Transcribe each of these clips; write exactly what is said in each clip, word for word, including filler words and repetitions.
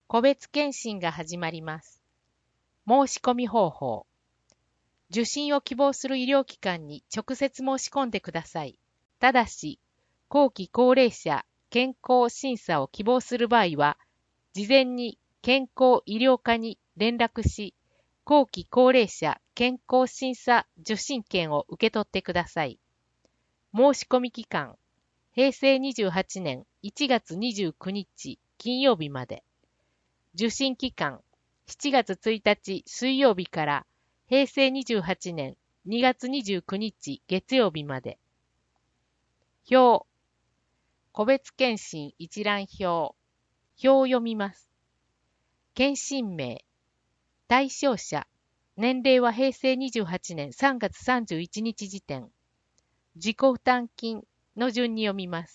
個別検診が始まります。申し込み方法。受診を希望する医療機関に直接申し込んでください。ただし、後期高齢者健康審査を希望する場合は、事前に健康医療課に連絡し、後期高齢者健康審査受診券を受け取ってください。申し込み期間、へいせいにじゅうはちねんいちがつにじゅうくにち金曜日まで。受診期間、しちがつついたち水曜日からへいせいにじゅうはちねんにがつにじゅうくにち月曜日まで。表、個別検診一覧表。表を読みます。検診名、対象者、年齢はへいせいにじゅうはちねんさんがつさんじゅういちにち時点。自己負担金の順に読みます。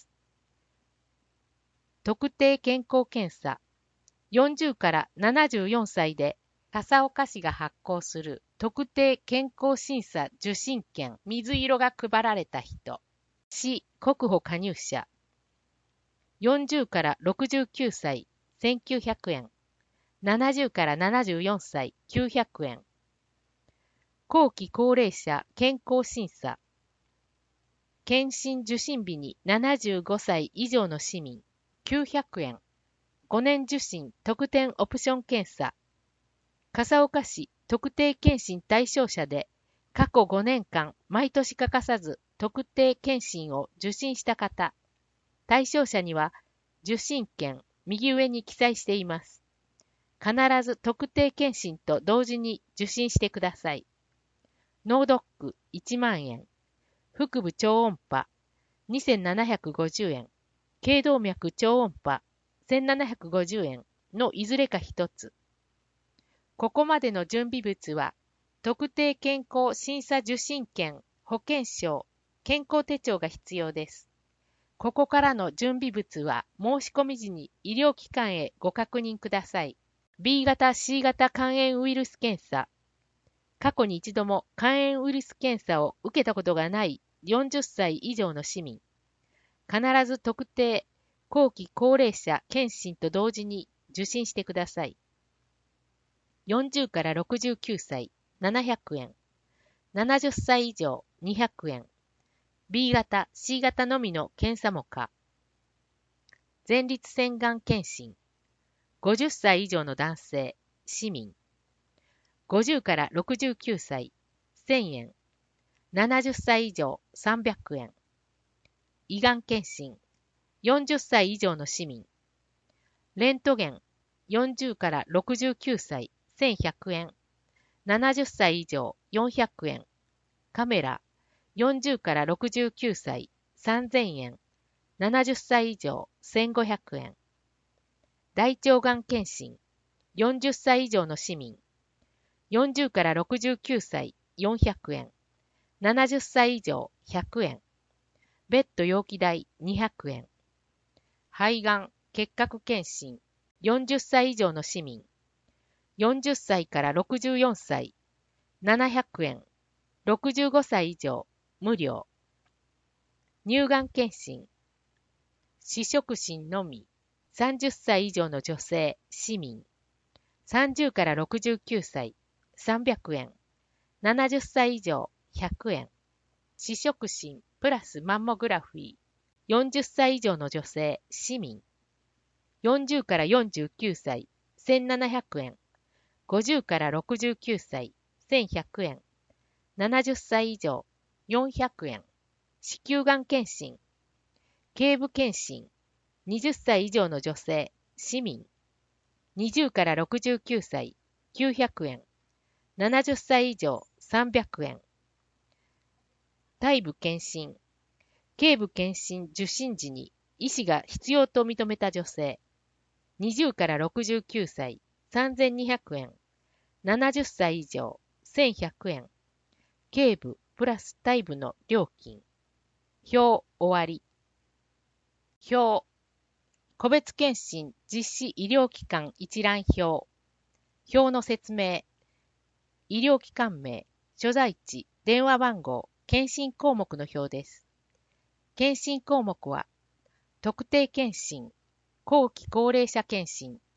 特定健康検査、よんじゅうからななじゅうよんさいで笠岡市が発行する特定健康審査受診券水色が配られた人。市国保加入者。よんじゅうからろくじゅうきゅうさいせんきゅうひゃくえん。ななじゅうからななじゅうよんさいきゅうひゃくえん。後期高齢者健康審査。検診受診日にななじゅうごさい以上の市民きゅうひゃくえん。ごねん受診特典オプション検査。笠岡市特定検診対象者で過去ごねんかん毎年欠かさず特定検診を受診した方。対象者には受診券右上に記載しています。必ず特定検診と同時に受診してください。脳ドックいちまんえん。腹部超音波にせんななひゃくごじゅうえん。頸動脈超音波せんななひゃくごじゅうえんのいずれか一つ。ここまでの準備物は、特定健康審査受診券、保険証、健康手帳が必要です。ここからの準備物は、申し込み時に医療機関へご確認ください。ビー 型 シー 型肝炎ウイルス検査。過去に一度も肝炎ウイルス検査を受けたことがないよんじゅっさい以上の市民。必ず特定後期高齢者検診と同時に受診してください。よんじゅうからろくじゅうきゅうさいななひゃくえん。ななじゅっさい以上にひゃくえん。ビー 型 シー 型のみの検査も可。前立腺がん検診。ごじゅっさい以上の男性、市民。ごじゅうからろくじゅうきゅうさいせんえん。ななじゅっさい以上さんびゃくえん。胃がん検診。よんじゅっさい以上の市民。レントゲン。よんじゅうからろくじゅうきゅうさいせんひゃくえん。ななじゅっさい以上よんひゃくえん。カメラ。よんじゅうからろくじゅうきゅうさいさんぜんえん。ななじゅっさい以上せんごひゃくえん。大腸がん検診。よんじゅっさい以上の市民。よんじゅうからろくじゅうきゅうさいよんひゃくえん。ななじゅっさい以上ひゃくえん。ベッド容器代にひゃくえん。肺がん結核検診。よんじゅっさい以上の市民。よんじゅっさいからろくじゅうよんさいななひゃくえん。ろくじゅうごさい以上無料。乳がん検診。試食診のみ。さんじゅっさい以上の女性、市民。さんじゅうからろくじゅうきゅうさいさんびゃくえん。ななじゅっさい以上ひゃくえん。試食診プラスマンモグラフィー。よんじゅっさい以上の女性、市民。よんじゅうからよんじゅうきゅうさいせんななひゃくえん。ごじゅうからろくじゅうきゅうさいせんひゃくえん。ななじゅっさい以上よんひゃくえん。子宮がん検診。頸部検診。はたち以上の女性、市民。にじゅうからろくじゅうきゅうさいきゅうひゃくえん。ななじゅっさい以上さんびゃくえん。体部検診。頸部検診受診時に医師が必要と認めた女性。にじゅうからろくじゅうきゅうさいさんぜんにひゃくえん。ななじゅっさい以上せんひゃくえん。頸部プラス体部の料金。表終わり。表。個別検診実施医療機関一覧表。表の説明。医療機関名、所在地、電話番号、検診項目の表です。検診項目は、特定検診、後期高齢者検診、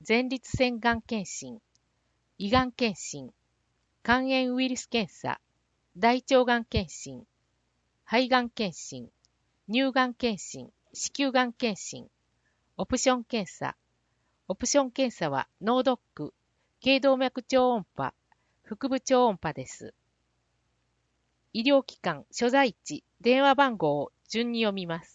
前立腺がん検診、胃がん検診、肝炎ウイルス検査、大腸がん検診、肺がん検診、乳がん検診、子宮がん検診、オプション検査。オプション検査は脳ドック、頸動脈超音波、腹部超音波です。医療機関、所在地、電話番号を順に読みます。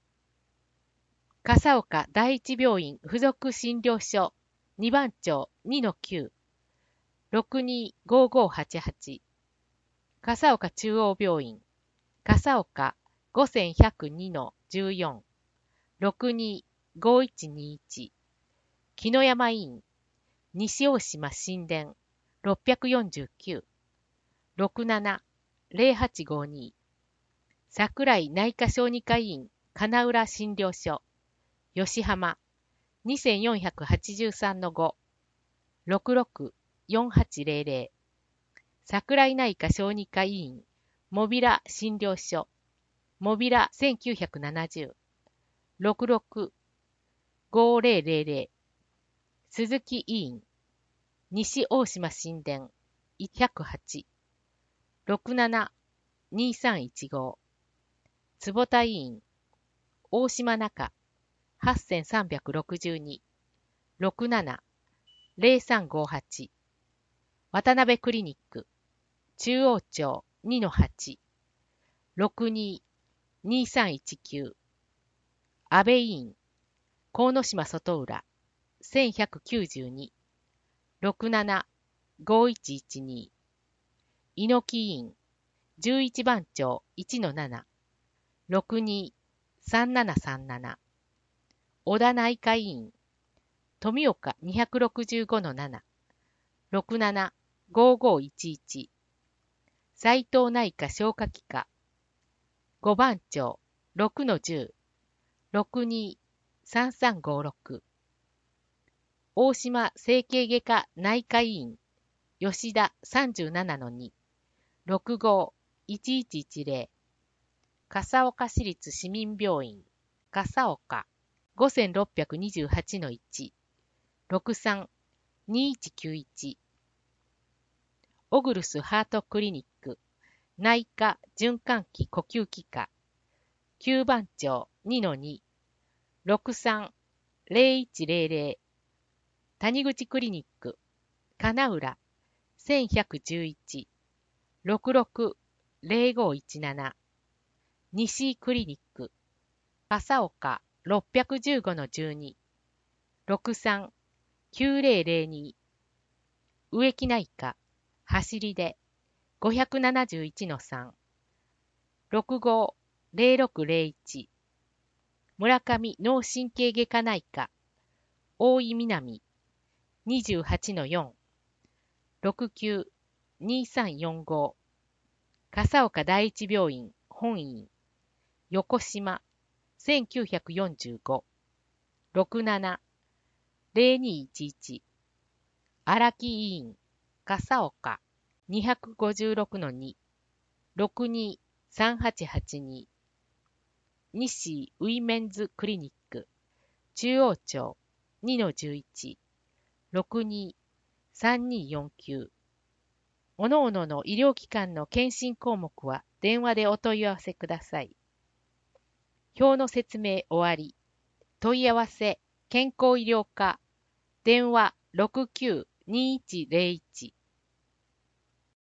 笠岡第一病院附属診療所にばん町 にのきゅう ろくにーごーごーはちはち。笠岡中央病院、笠岡 ごせんひゃくにのじゅうよん ろくにーごーいちにいち。木の山医院、西大島神殿ろっぴゃくよんじゅうきゅう ろくなな ぜろはちごーに。桜井内科小児科医院金浦診療所吉浜 にせんよんひゃくはちじゅうさんのご ろくろく よんはちぜろぜろ。桜井内科小児科医院モビラ診療所モビラせんきゅうひゃくななじゅう ろくろく ごーぜろぜろぜろ。鈴木医院西大島神殿ひゃくはち ろくなな にさんいちご。坪田医院大島中はっせんさんびゃくろくじゅうに ろくなな ぜろさんごーはち。渡辺クリニック中央町 にのはち ろくにーにさんいちきゅう。安倍医院鴻島外浦せんひゃくきゅうじゅうに ろくなな ごーいちいちに。猪木医院じゅういちばん町 いちのなな ろくにーさんななさんなな。小田内科医院富岡にひゃくろくじゅうごのなな ろくなな ごーごーいちいち。斉藤内科消化器科ごばん町 ろくのじゅう ろくにーさんさんごーろく。大島整形外科内科医院吉田さんじゅうななのに ろくごーいちいちいちぜろ。笠岡市立市民病院笠岡 ごせんろっぴゃくにじゅうはちのいち ろくさん にいちきゅういち。オグルスハートクリニック内科循環器呼吸器科きゅうばん町 にのに ろくさん ぜろいちぜろぜろ。谷口クリニック金浦せんひゃくじゅういち ろくろく ぜろごーいちなな。西井クリニック笠岡ろっぴゃくじゅうごのじゅうに ろくさん きゅうぜろぜろに。植木内科走りでごひゃくななじゅういちのさん ろくごーぜろろくぜろいち。村上脳神経外科内科大井南 にじゅうはちのよん ろくきゅう にさんよんご。笠岡第一病院本院横島せんきゅうひゃくよんじゅうご ろくなな ぜろにいちいち。荒木医院笠岡にひゃくごじゅうろくのに ろくにーさんはちはちに。西ウィメンズクリニック中央町 にのじゅういち ろくにーさんにーよんきゅう。各々の医療機関の検診項目は電話でお問い合わせください。表の説明終わり。問い合わせ健康医療課電話ろくきゅうにいちぜろいち